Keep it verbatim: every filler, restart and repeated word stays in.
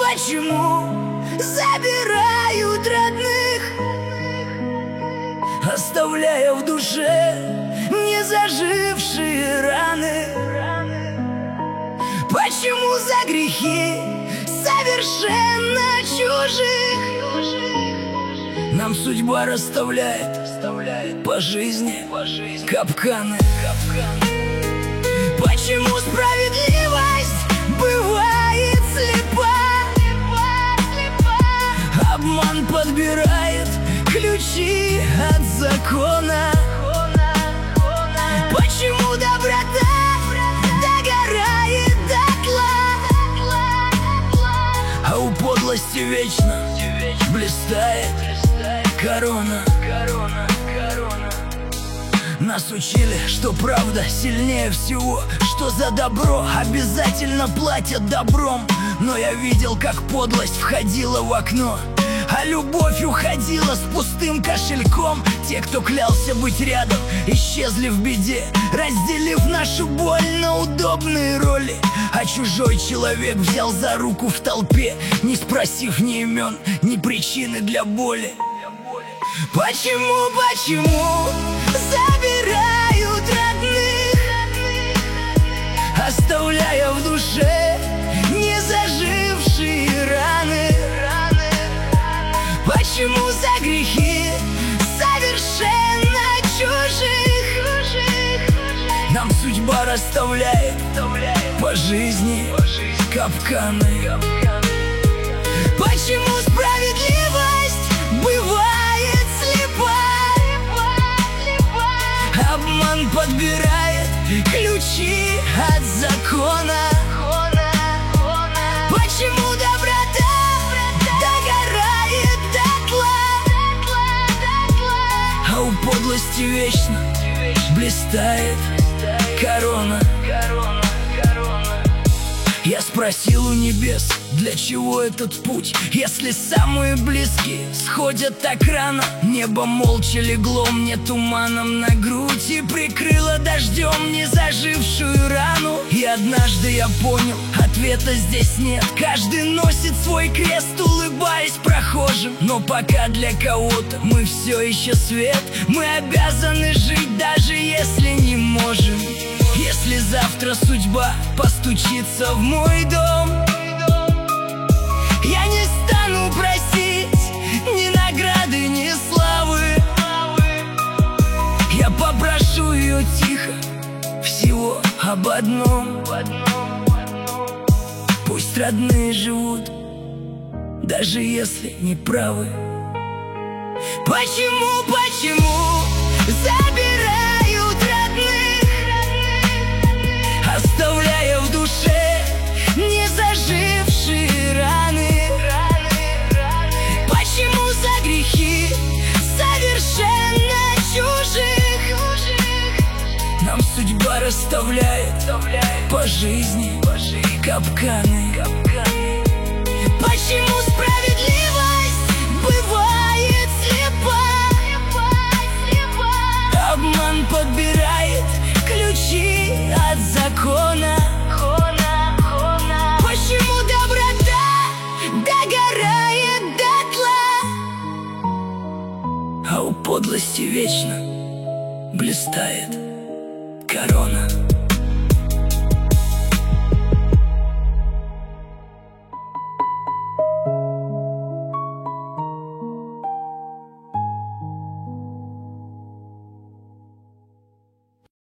почему забирают родных, оставляя в душе незажившие раны? Почему за грехи совершенно чужих нам судьба расставляет по жизни капканы? Почему справедливость бывает слепа? Обман подбирает ключи от закона. Почему доброта догорает дотла, а у подлости вечно блистает корона? Нас учили, что правда сильнее всего, что за добро обязательно платят добром. Но я видел, как подлость входила в окно, а любовь уходила с пустым кошельком. Те, кто клялся быть рядом, исчезли в беде, разделив нашу боль на удобные роли. А чужой человек взял за руку в толпе, не спросив ни имен, ни причины для боли. Почему, почему забирают родных, оставляя в душе незажившие раны? Почему за грехи совершенно чужих нам судьба расставляет по жизни капканы? Почему справедливость бывает слепа? Обман подбирает ключи от закона. Почему доброта догорает дотла, а у подлости вечно блистает корона? Я спросил у небес, для чего этот путь, если самые близкие сходят так рано? Небо молча легло мне туманом на грудь и прикрыло дождем незажившую рану. И однажды я понял, ответа здесь нет. Каждый носит свой крест, улыбаясь прохожим. Но пока для кого-то мы все еще свет, мы обязаны жить, даже если не можем. Если завтра судьба постучится в мой дом, я не стану просить ни награды, ни славы. Я попрошу ее тихо всего об одном: пусть родные живут, даже если не правы. Почему, почему забирают родных, оставляя в душе незажившие раны? Почему за грехи совершенно чужих нам судьба расставляет по жизни капканы? Почему справедливость бывает слепа? Обман подбирает ключи от закона. Почему доброта догорает дотла, а у подлости вечно блистает корона?